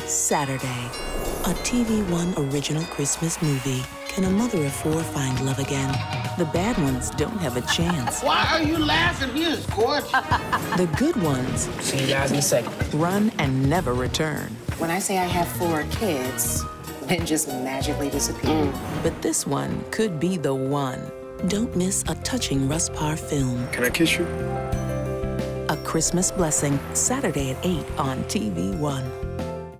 Saturday, a TV One original Christmas movie. Can a mother of four find love again? The bad ones don't have a chance. Why are you laughing? He is gorgeous. The good ones see you guys in a second. Run and never return. When I say I have 4 kids, then just magically disappear. But this one could be the one. Don't miss a touching Russ Parr film. Can I kiss you? A Christmas Blessing, Saturday at 8 on TV One.